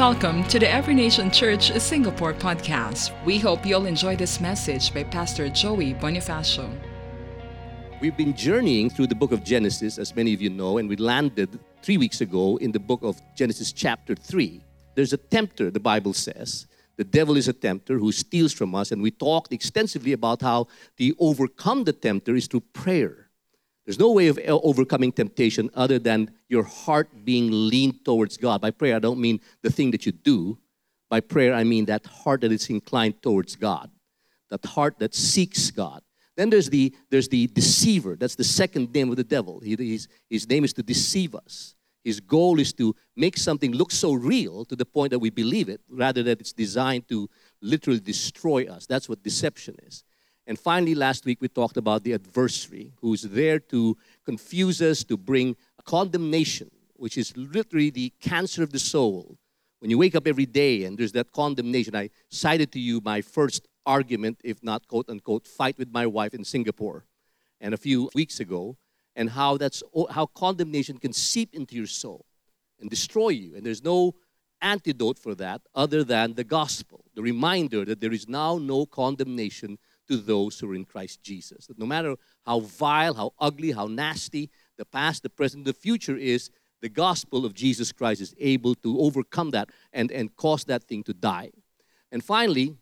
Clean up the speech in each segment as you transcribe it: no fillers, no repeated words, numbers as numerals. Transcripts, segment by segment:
Welcome to the Every Nation Church Singapore podcast. We hope you'll enjoy this message by Pastor Joey Bonifacio. We've been journeying through the book of Genesis, as many of you know, and we landed 3 weeks ago in the book of Genesis chapter 3. There's a tempter, the Bible says. The devil is a tempter who steals from us, and we talked extensively about how to overcome the tempter is through prayer. There's no way of overcoming temptation other than your heart being leaned towards God. By prayer, I don't mean the thing that you do. By prayer, I mean that heart that is inclined towards God, that heart that seeks God. Then there's the deceiver. That's the second name of the devil. His name is to deceive us. His goal is to make something look so real to the point that we believe it, rather that it's designed to literally destroy us. That's what deception is. And finally, last week we talked about the adversary, who's there to confuse us, to bring a condemnation, which is literally the cancer of the soul. When you wake up every day and there's that condemnation, I cited to you my first argument, if not quote-unquote, fight with my wife in Singapore and a few weeks ago, and how condemnation can seep into your soul and destroy you. And there's no antidote for that other than the gospel, the reminder that there is now no condemnation to those who are in Christ Jesus. That no matter how vile, how ugly, how nasty the past, the present, the future is, the gospel of Jesus Christ is able to overcome that and cause that thing to die. And finally,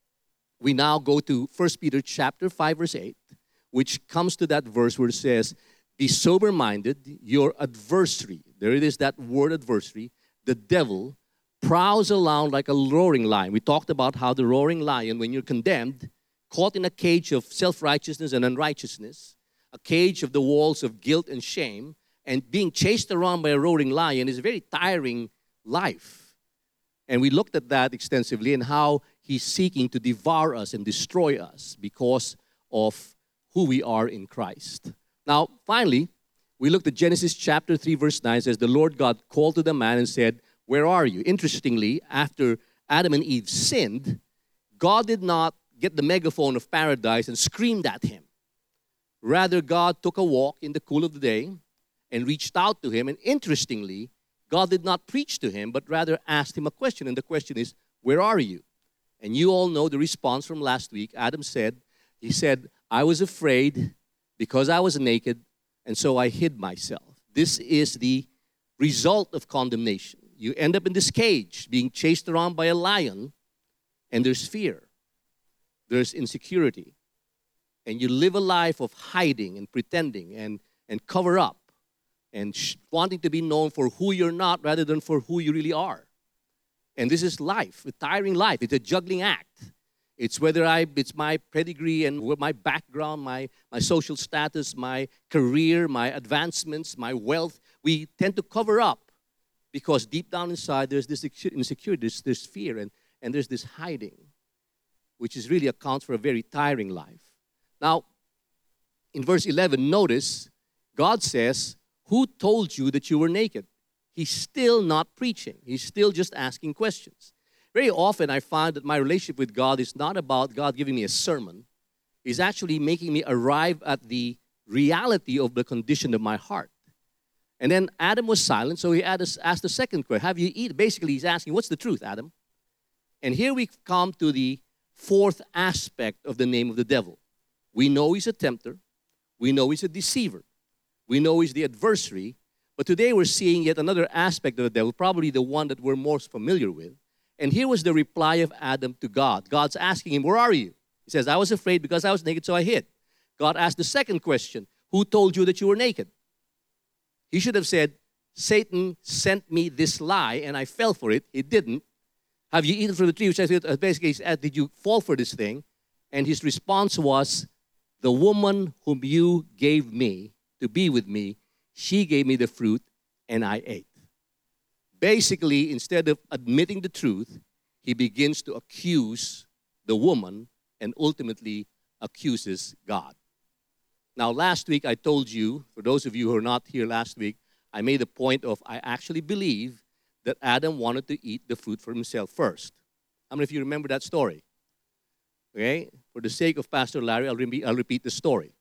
we now go to 1 Peter chapter 5, verse 8, which comes to that verse where it says, be sober-minded, your adversary, there it is, that word adversary, the devil, prowls around like a roaring lion. We talked about how the roaring lion, when you're condemned, caught in a cage of self-righteousness and unrighteousness, a cage of the walls of guilt and shame, and being chased around by a roaring lion is a very tiring life. And we looked at that extensively and how he's seeking to devour us and destroy us because of who we are in Christ. Now, finally, we looked at Genesis chapter 3, verse 9. It says, the Lord God called to the man and said, where are you? Interestingly, after Adam and Eve sinned, God did not get the megaphone of paradise and screamed at him. Rather, God took a walk in the cool of the day and reached out to him. And interestingly, God did not preach to him, but rather asked him a question. And the question is, where are you? And you all know the response from last week. Adam said, I was afraid because I was naked, and so I hid myself. This is the result of condemnation. You end up in this cage, being chased around by a lion, and there's fear. There's insecurity. And you live a life of hiding and pretending and cover up and wanting to be known for who you're not rather than for who you really are. And this is life, a tiring life. It's a juggling act. It's it's my pedigree and my background, my social status, my career, my advancements, my wealth. We tend to cover up because deep down inside there's this insecurity, there's fear, and there's this hiding, which is really accounts for a very tiring life. Now, in verse 11, notice, God says, who told you that you were naked? He's still not preaching. He's still just asking questions. Very often I find that my relationship with God is not about God giving me a sermon. He's actually making me arrive at the reality of the condition of my heart. And then Adam was silent, so he asked the second question, have you eaten? Basically, he's asking, what's the truth, Adam? And here we come to the fourth aspect of the name of the devil. We know he's a tempter. We know he's a deceiver. We know he's the adversary. But today we're seeing yet another aspect of the devil, probably the one that we're most familiar with. And here was the reply of Adam to God. God's asking him, where are you? He says, I was afraid because I was naked, so I hid. God asked the second question, who told you that you were naked? He should have said, Satan sent me this lie and I fell for it. He didn't. Have you eaten from the tree? Which I said, basically, did you fall for this thing? And his response was, the woman whom you gave me to be with me, she gave me the fruit and I ate. Basically, instead of admitting the truth, he begins to accuse the woman and ultimately accuses God. Now, last week I told you, for those of you who are not here last week, I made a point of I actually believe that Adam wanted to eat the fruit for himself first. How many of you remember that story? Okay? For the sake of Pastor Larry, I'll repeat the story.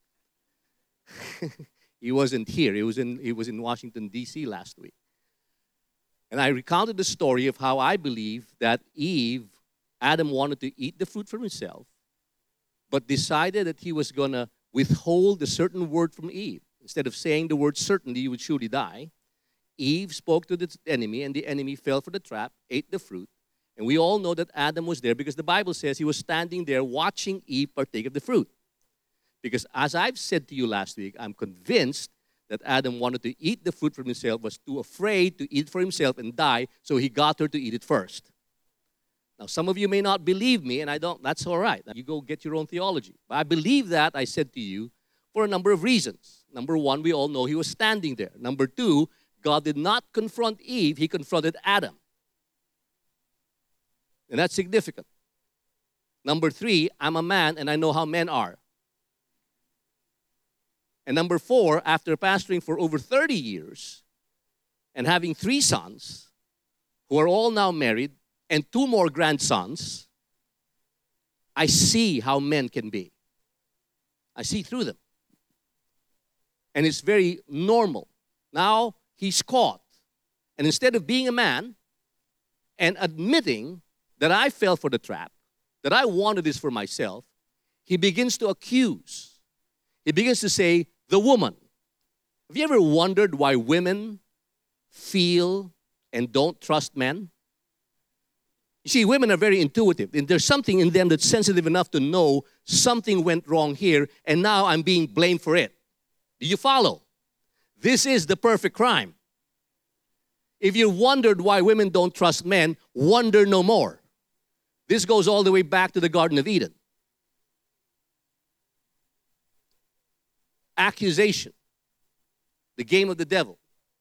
He wasn't here. He was in Washington, D.C. last week. And I recounted the story of how I believe that Adam wanted to eat the fruit for himself, but decided that he was going to withhold a certain word from Eve. Instead of saying the word certainly, you would surely die, Eve spoke to the enemy, and the enemy fell for the trap, ate the fruit. And we all know that Adam was there because the Bible says he was standing there watching Eve partake of the fruit. Because as I've said to you last week, I'm convinced that Adam wanted to eat the fruit for himself, was too afraid to eat for himself and die, so he got her to eat it first. Now, some of you may not believe me, and I don't. That's all right. You go get your own theology. But I believe that, I said to you, for a number of reasons. Number one, we all know he was standing there. Number two, God did not confront Eve, he confronted Adam. And that's significant. Number three, I'm a man and I know how men are. And number four, after pastoring for over 30 years and having 3 sons who are all now married and 2 more grandsons, I see how men can be. I see through them. And it's very normal. Now he's caught. And instead of being a man and admitting that I fell for the trap, that I wanted this for myself, he begins to accuse. He begins to say, the woman. Have you ever wondered why women feel and don't trust men? You see, women are very intuitive, and there's something in them that's sensitive enough to know something went wrong here, and now I'm being blamed for it. Do you follow? This is the perfect crime. If you wondered why women don't trust men, wonder no more. This goes all the way back to the Garden of Eden. Accusation, the game of the devil.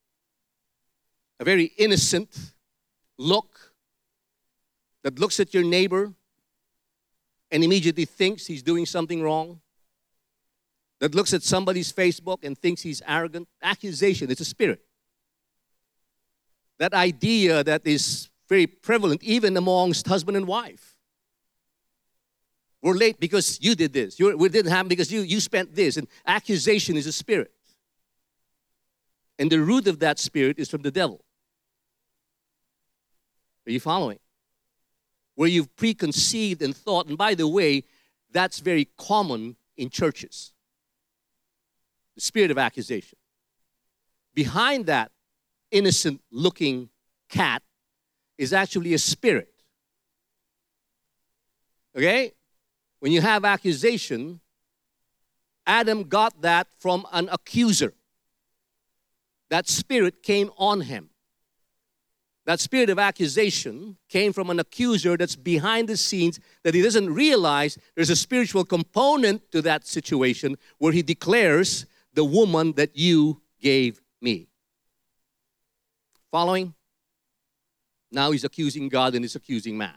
A very innocent look that looks at your neighbor and immediately thinks he's doing something wrong. That looks at somebody's Facebook and thinks he's arrogant. Accusation, it's a spirit. That idea that is very prevalent even amongst husband and wife. We're late because you did this. We didn't happen because you spent this. And accusation is a spirit. And the root of that spirit is from the devil. Are you following? Where you've preconceived and thought, and by the way, that's very common in churches. The spirit of accusation. Behind that innocent-looking cat is actually a spirit. Okay? When you have accusation, Adam got that from an accuser. That spirit came on him. That spirit of accusation came from an accuser that's behind the scenes that he doesn't realize there's a spiritual component to that situation where he declares, the woman that you gave me. Following? Now he's accusing God and he's accusing man.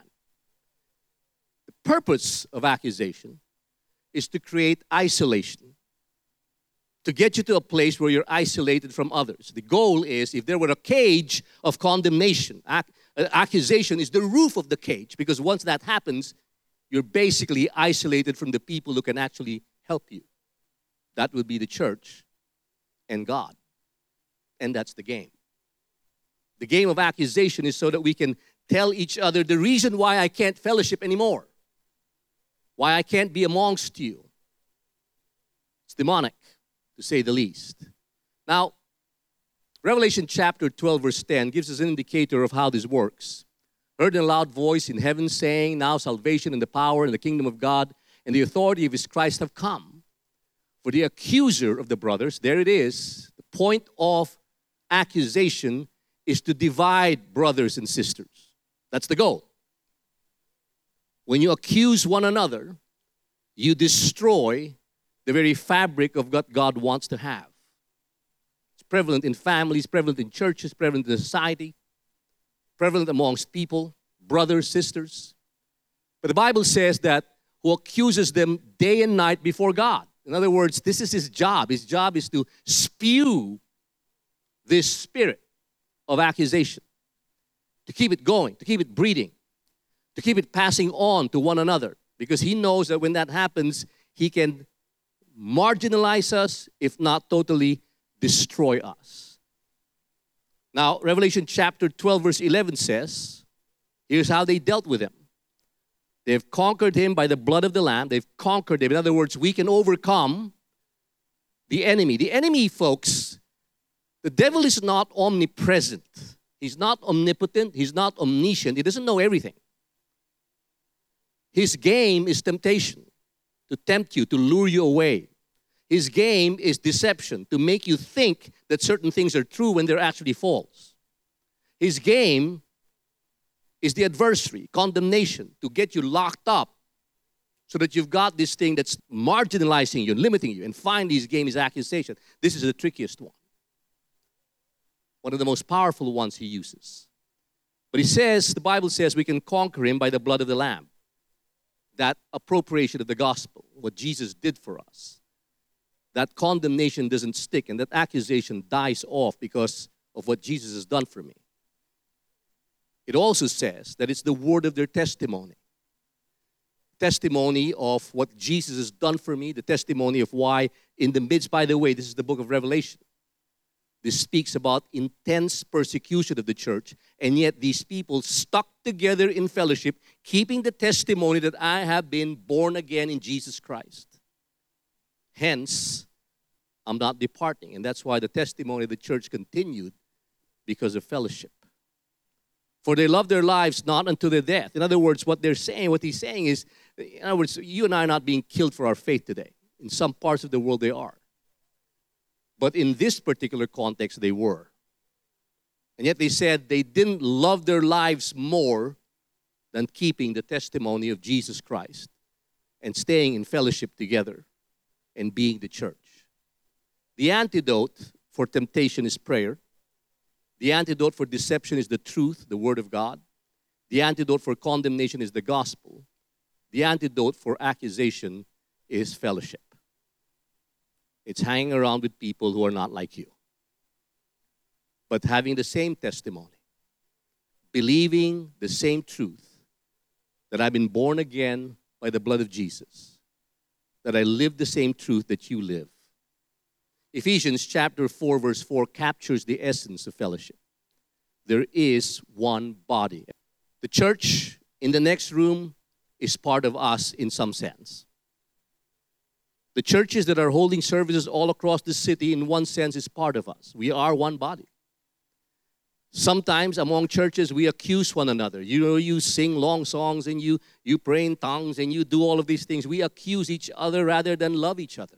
The purpose of accusation is to create isolation, to get you to a place where you're isolated from others. The goal is, if there were a cage of condemnation, accusation is the roof of the cage, because once that happens, you're basically isolated from the people who can actually help you. That would be the church and God. And that's the game. The game of accusation is so that we can tell each other the reason why I can't fellowship anymore, why I can't be amongst you. It's demonic, to say the least. Now, Revelation chapter 12, verse 10 gives us an indicator of how this works. Heard in a loud voice in heaven saying, now salvation and the power and the kingdom of God and the authority of his Christ have come. For the accuser of the brothers, there it is, the point of accusation is to divide brothers and sisters. That's the goal. When you accuse one another, you destroy the very fabric of what God wants to have. It's prevalent in families, prevalent in churches, prevalent in society, prevalent amongst people, brothers, sisters. But the Bible says that who accuses them day and night before God. In other words, this is his job. His job is to spew this spirit of accusation, to keep it going, to keep it breeding, to keep it passing on to one another. Because he knows that when that happens, he can marginalize us, if not totally destroy us. Now, Revelation chapter 12, verse 11 says, here's how they dealt with him. They've conquered him by the blood of the Lamb. They've conquered him. In other words, we can overcome the enemy. The enemy, folks, the devil is not omnipresent. He's not omnipotent. He's not omniscient. He doesn't know everything. His game is temptation, to tempt you, to lure you away. His game is deception, to make you think that certain things are true when they're actually false. His game is the adversary, condemnation, to get you locked up so that you've got this thing that's marginalizing you, limiting you. And finally, his game is accusation. This is the trickiest one. One of the most powerful ones he uses. But he says, the Bible says we can conquer him by the blood of the Lamb. That appropriation of the gospel, what Jesus did for us. That condemnation doesn't stick and that accusation dies off because of what Jesus has done for me. It also says that it's the word of their testimony. Testimony of what Jesus has done for me, the testimony of why in the midst, by the way, this is the book of Revelation. This speaks about intense persecution of the church, and yet these people stuck together in fellowship, keeping the testimony that I have been born again in Jesus Christ. Hence, I'm not departing, and that's why the testimony of the church continued because of fellowship. For they love their lives not unto their death. In other words, what he's saying is, in other words, you and I are not being killed for our faith today. In some parts of the world they are. But in this particular context, they were. And yet they said they didn't love their lives more than keeping the testimony of Jesus Christ and staying in fellowship together and being the church. The antidote for temptation is prayer. The antidote for deception is the truth, the Word of God. The antidote for condemnation is the gospel. The antidote for accusation is fellowship. It's hanging around with people who are not like you, but having the same testimony, believing the same truth, that I've been born again by the blood of Jesus, that I live the same truth that you live. Ephesians chapter 4, verse 4 captures the essence of fellowship. There is one body. The church in the next room is part of us in some sense. The churches that are holding services all across the city, in one sense, is part of us. We are one body. Sometimes among churches, we accuse one another. You sing long songs and you pray in tongues and you do all of these things. We accuse each other rather than love each other.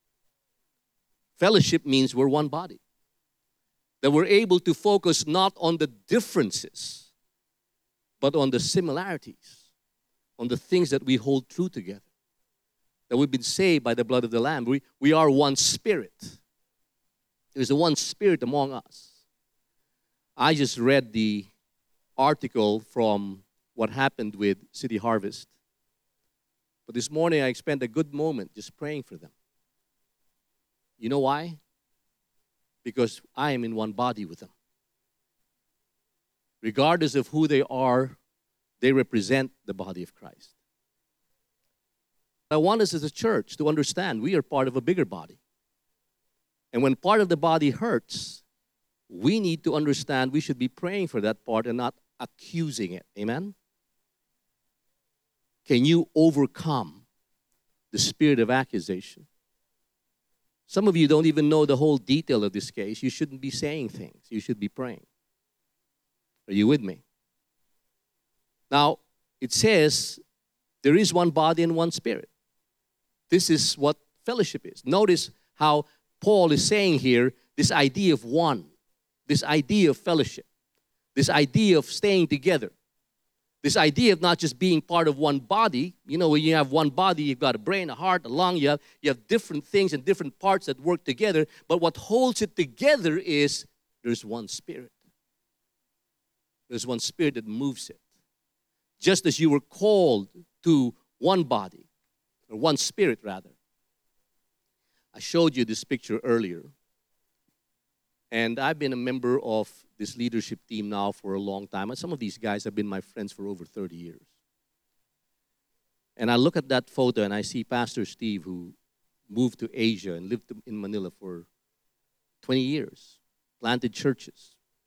Fellowship means we're one body. That we're able to focus not on the differences, but on the similarities, on the things that we hold true together. That we've been saved by the blood of the Lamb. We are one spirit. There's a one spirit among us. I just read the article from what happened with City Harvest. But this morning I spent a good moment just praying for them. You know why? Because I am in one body with them. Regardless of who they are, they represent the body of Christ. I want us as a church to understand we are part of a bigger body. And when part of the body hurts, we need to understand we should be praying for that part and not accusing it. Amen? Can you overcome the spirit of accusation? Some of you don't even know the whole detail of this case. You shouldn't be saying things. You should be praying. Are you with me? Now, it says there is one body and one spirit. This is what fellowship is. Notice how Paul is saying here this idea of one, this idea of fellowship, this idea of staying together, this idea of not just being part of one body. You know, when you have one body, you've got a brain, a heart, a lung. You have different things and different parts that work together. But what holds it together is there's one spirit. There's one spirit that moves it. Just as you were called to one body, or one spirit rather. I showed you this picture earlier. And I've been a member of this leadership team now for a long time. And some of these guys have been my friends for over 30 years. And I look at that photo and I see Pastor Steve, who moved to Asia and lived in Manila for 20 years, planted churches,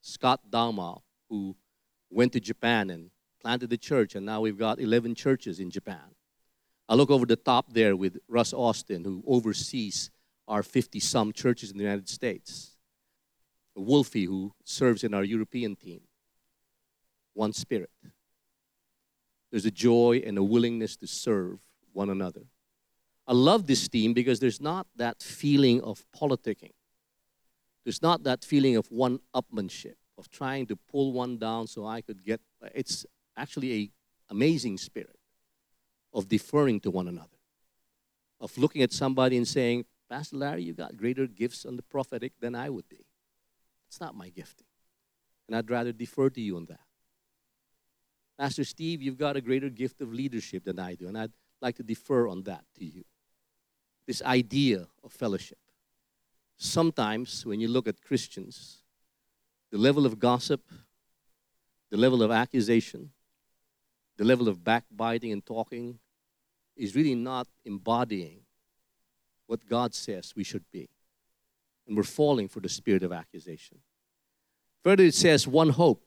Scott Dauma, who went to Japan and planted a church, and now we've got 11 churches in Japan. I look over the top there with Russ Austin, who oversees our 50-some churches in the United States. Wolfie, who serves in our European team. One spirit. There's a joy and a willingness to serve one another. I love this team because there's not that feeling of politicking. There's not that feeling of one-upmanship, of trying to pull one down so I could get. It's actually an amazing spirit of deferring to one another, of looking at somebody and saying, Pastor Larry, you've got greater gifts on the prophetic than I would be. It's not my gifting. And I'd rather defer to you on that. Pastor Steve, you've got a greater gift of leadership than I do, and I'd like to defer on that to you. This idea of fellowship. Sometimes when you look at Christians, the level of gossip, the level of accusation, the level of backbiting and talking is really not embodying what God says we should be. And we're falling for the spirit of accusation. Further, it says, one hope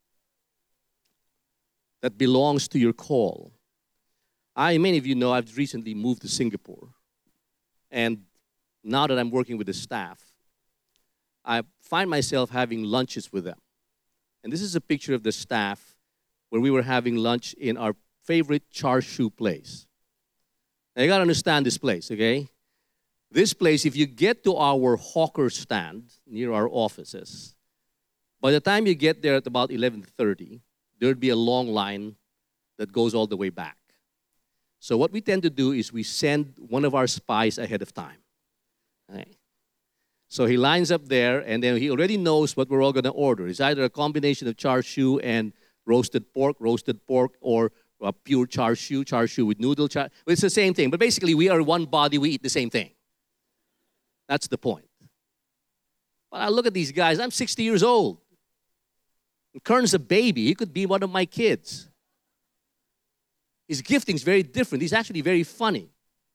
that belongs to your call. Many of you know, I've recently moved to Singapore. And now that I'm working with the staff, I find myself having lunches with them. And this is a picture of the staff where we were having lunch in our favorite char siu place. Now, you got to understand this place, okay? This place, if you get to our hawker stand near our offices, by the time you get there at about 11:30, there'd be a long line that goes all the way back. So what we tend to do is we send one of our spies ahead of time. Right? So he lines up there, and then he already knows what we're all going to order. It's either a combination of char siu and roasted pork, or pure char siu with noodle. It's the same thing. But basically, we are one body. We eat the same thing. That's the point. But I look at these guys. I'm 60 years old. And Kern's a baby. He could be one of my kids. His gifting is very different. He's actually very funny.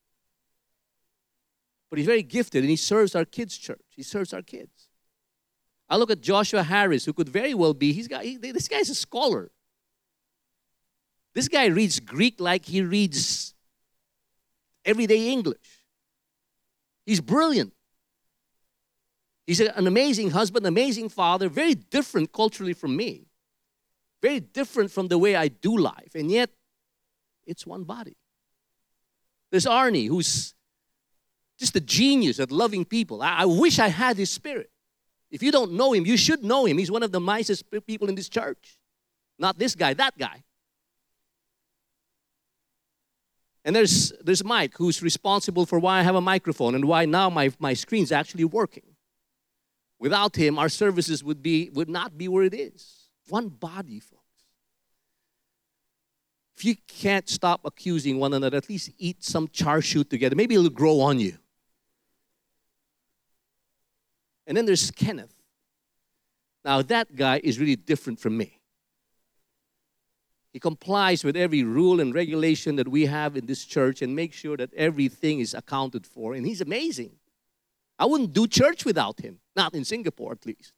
But he's very gifted, and he serves our kids' church. He serves our kids. I look at Joshua Harris, who could very well be, this guy's a scholar. This guy reads Greek like he reads everyday English. He's brilliant. He's an amazing husband, amazing father, very different culturally from me. Very different from the way I do life, and yet it's one body. There's Arnie, who's just a genius at loving people. I wish I had his spirit. If you don't know him, you should know him. He's one of the nicest people in this church. Not this guy, that guy. And there's Mike, who's responsible for why I have a microphone and why now my screen's actually working. Without him, our services would not be where it is. One body, folks. If you can't stop accusing one another, at least eat some char siu together. Maybe it'll grow on you. And then there's Kenneth. Now, that guy is really different from me. He complies with every rule and regulation that we have in this church and makes sure that everything is accounted for. And he's amazing. I wouldn't do church without him. Not in Singapore, at least.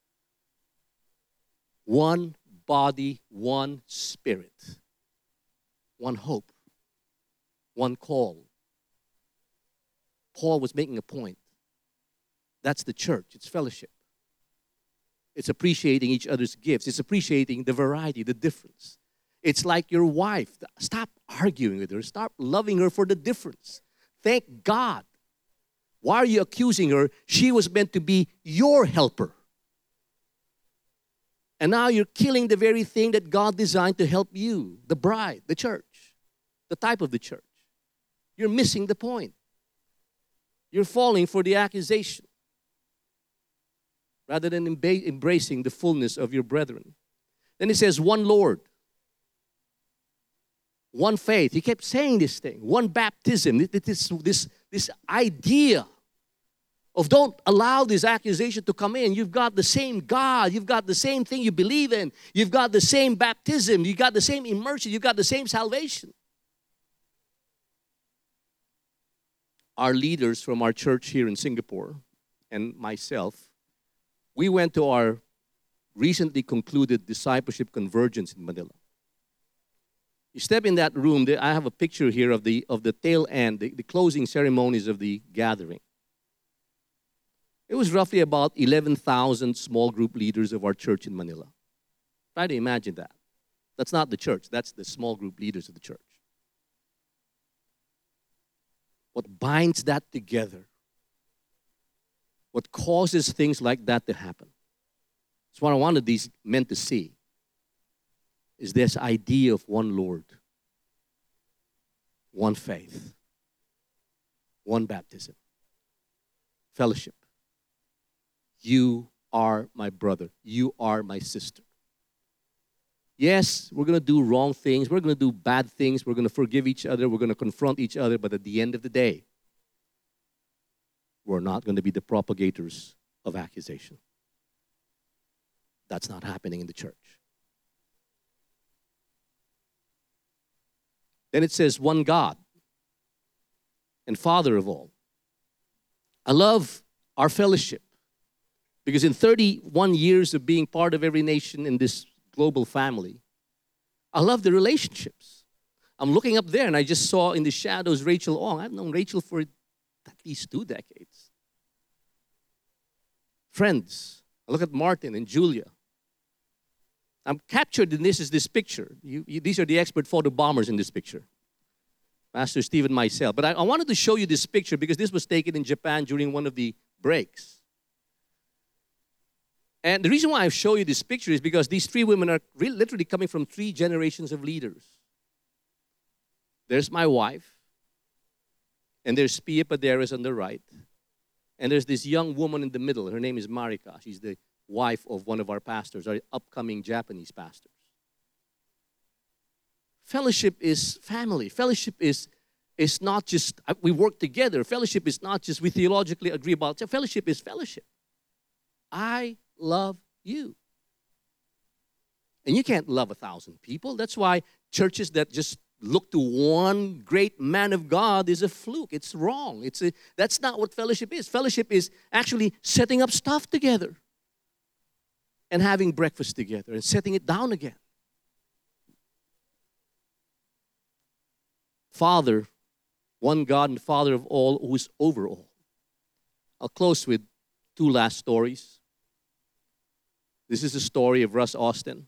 One body, one spirit. One hope. One call. Paul was making a point. That's the church. It's fellowship. It's appreciating each other's gifts. It's appreciating the variety, the difference. It's like your wife. Stop arguing with her. Stop loving her for the difference. Thank God. Why are you accusing her? She was meant to be your helper. And now you're killing the very thing that God designed to help you, the bride, the church, the type of the church. You're missing the point. You're falling for the accusation rather than embracing the fullness of your brethren. Then it says, one Lord, one faith. He kept saying this thing, one baptism. This idea of don't allow this accusation to come in. You've got the same God. You've got the same thing you believe in. You've got the same baptism. You've got the same immersion. You've got the same salvation. Our leaders from our church here in Singapore and myself, we went to our recently concluded discipleship convergence in Manila. You step in that room, I have a picture here of the tail end, the closing ceremonies of the gathering. It was roughly about 11,000 small group leaders of our church in Manila. Try to imagine that. That's not the church, that's the small group leaders of the church. What binds that together, what causes things like that to happen, it's what I wanted these men to see, is this idea of one Lord, one faith, one baptism, fellowship. You are my brother. You are my sister. Yes, we're going to do wrong things. We're going to do bad things. We're going to forgive each other. We're going to confront each other. But at the end of the day, we're not going to be the propagators of accusation. That's not happening in the church. Then it says, one God and Father of all. I love our fellowship because in 31 years of being part of every nation in this global family, I love the relationships. I'm looking up there and I just saw in the shadows Rachel Ong. I've known Rachel for at least 2 decades. Friends, I look at Martin and Julia. I'm captured in this picture. These are the expert photo bombers in this picture. Pastor Steve and myself. But I wanted to show you this picture because this was taken in Japan during one of the breaks. And the reason why I show you this picture is because these 3 women are literally coming from 3 generations of leaders. There's my wife, and there's Pia Paderas on the right, and there's this young woman in the middle. Her name is Marika. She's the wife of one of our pastors, our upcoming Japanese pastors. Fellowship is family. Fellowship is not just we work together. Fellowship is not just we theologically agree about. Fellowship is fellowship. I love you. And you can't love 1,000 people. That's why churches that just look to one great man of God is a fluke. It's wrong. That's not what fellowship is. Fellowship is actually setting up stuff together and having breakfast together and setting it down again. Father, one God and Father of all, who is over all. I'll close with 2 last stories. This is the story of Russ Austin.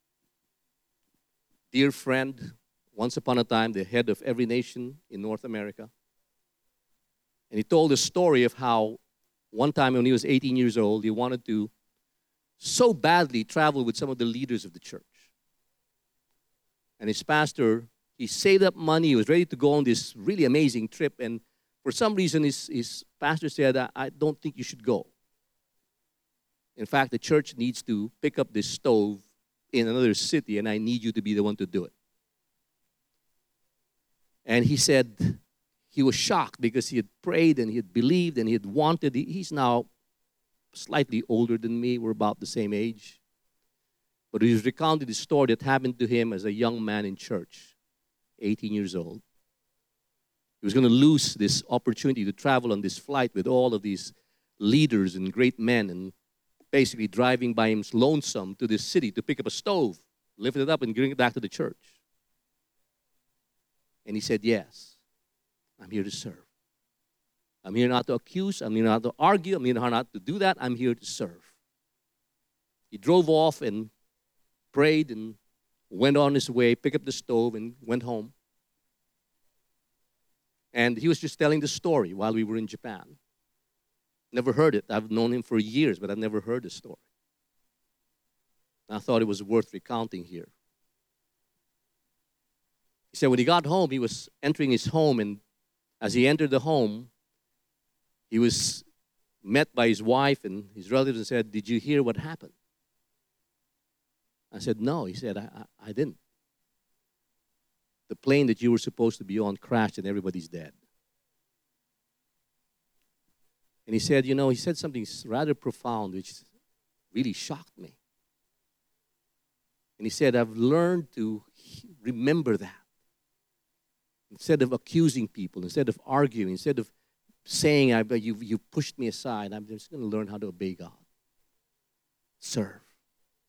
Dear friend, once upon a time, the head of every nation in North America. And he told a story of how one time when he was 18 years old, he wanted to so badly travel with some of the leaders of the church. And his pastor, he saved up money. He was ready to go on this really amazing trip. And for some reason, his pastor said, I don't think you should go. In fact, the church needs to pick up this stove in another city, and I need you to be the one to do it. And he said he was shocked because he had prayed and he had believed and he had wanted. He's now slightly older than me. We're about the same age. But he was recounting the story that happened to him as a young man in church, 18 years old. He was going to lose this opportunity to travel on this flight with all of these leaders and great men and basically driving by him lonesome to this city to pick up a stove, lift it up, and bring it back to the church. And he said, yes, I'm here to serve. I'm here not to accuse. I'm here not to argue. I'm here not to do that. I'm here to serve. He drove off and prayed and went on his way, picked up the stove, and went home. And he was just telling the story while we were in Japan. Never heard it. I've known him for years, but I've never heard the story. And I thought it was worth recounting here. He said when he got home, he was entering his home, and as he entered the home, he was met by his wife and his relatives and said, did you hear what happened? I said, no. He said, I didn't. The plane that you were supposed to be on crashed and everybody's dead. And he said, he said something rather profound which really shocked me. And he said, I've learned to remember that. Instead of accusing people, instead of arguing, instead of saying, you pushed me aside, I'm just going to learn how to obey God. Serve.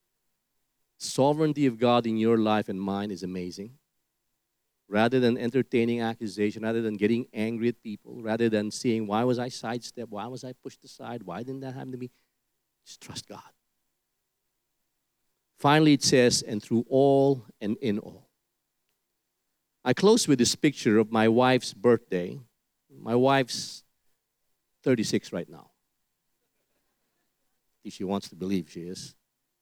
sovereignty of God in your life and mine is amazing. Rather than entertaining accusation, rather than getting angry at people, rather than seeing, why was I sidestepped? Why was I pushed aside? Why didn't that happen to me? Just trust God. Finally, it says, and through all and in all. I close with this picture of my wife's birthday. My wife's 36 right now. If she wants to believe she is.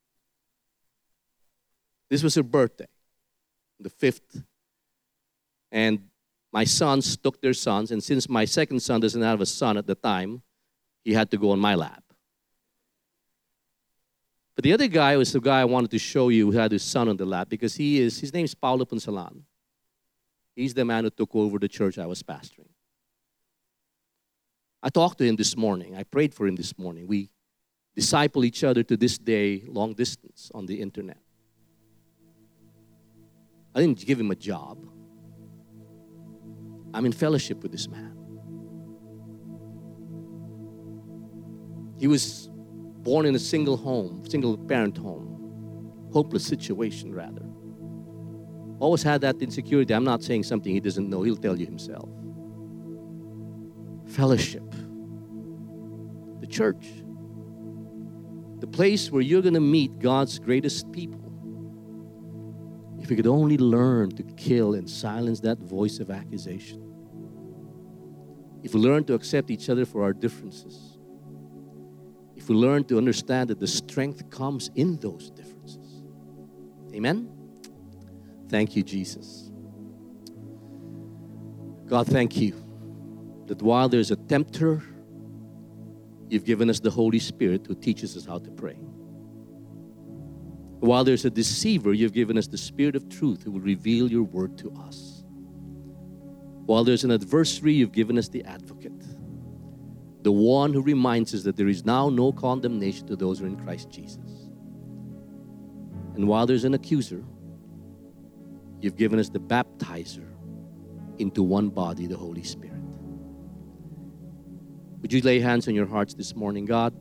This was her birthday, the 5th. And my sons took their sons, and since my second son doesn't have a son at the time, he had to go on my lap. But the other guy was the guy I wanted to show you who had his son on the lap, because his name is Paulo Punsalan. He's the man who took over the church I was pastoring. I talked to him this morning. I prayed for him this morning. We disciple each other to this day, long distance on the internet. I didn't give him a job. I'm in fellowship with this man. He was born in a single parent home, hopeless situation rather. Always had that insecurity. I'm not saying something he doesn't know. He'll tell you himself. Fellowship. The church. The place where you're going to meet God's greatest people. If we could only learn to kill and silence that voice of accusation. If we learn to accept each other for our differences. If we learn to understand that the strength comes in those differences. Amen? Thank you, Jesus. God, thank you that while there's a tempter, you've given us the Holy Spirit who teaches us how to pray. While there's a deceiver, you've given us the Spirit of truth who will reveal your word to us. While there's an adversary, you've given us the advocate, the one who reminds us that there is now no condemnation to those who are in Christ Jesus. And while there's an accuser, you've given us the baptizer into one body, the Holy Spirit. Would you lay hands on your hearts this morning? God,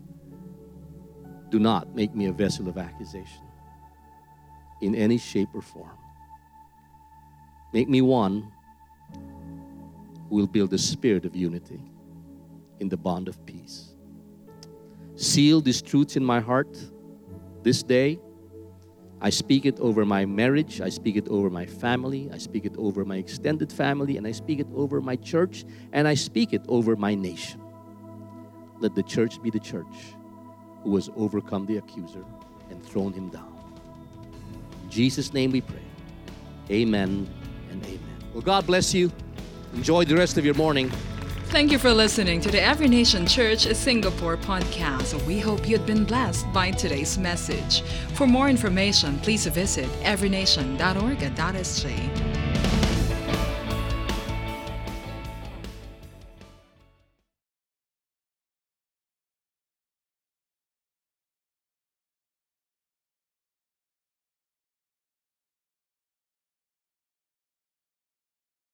do not make me a vessel of accusation in any shape or form. Make me one who will build a spirit of unity in the bond of peace. Seal these truths in my heart this day. I speak it over my marriage. I speak it over my family. I speak it over my extended family. And I speak it over my church. And I speak it over my nation. Let the church be the church who has overcome the accuser and thrown him down. In Jesus' name we pray. Amen and amen. Well, God bless you. Enjoy the rest of your morning. Thank you for listening to the Every Nation Church Singapore podcast. We hope you've been blessed by today's message. For more information, please visit everynation.org.sg.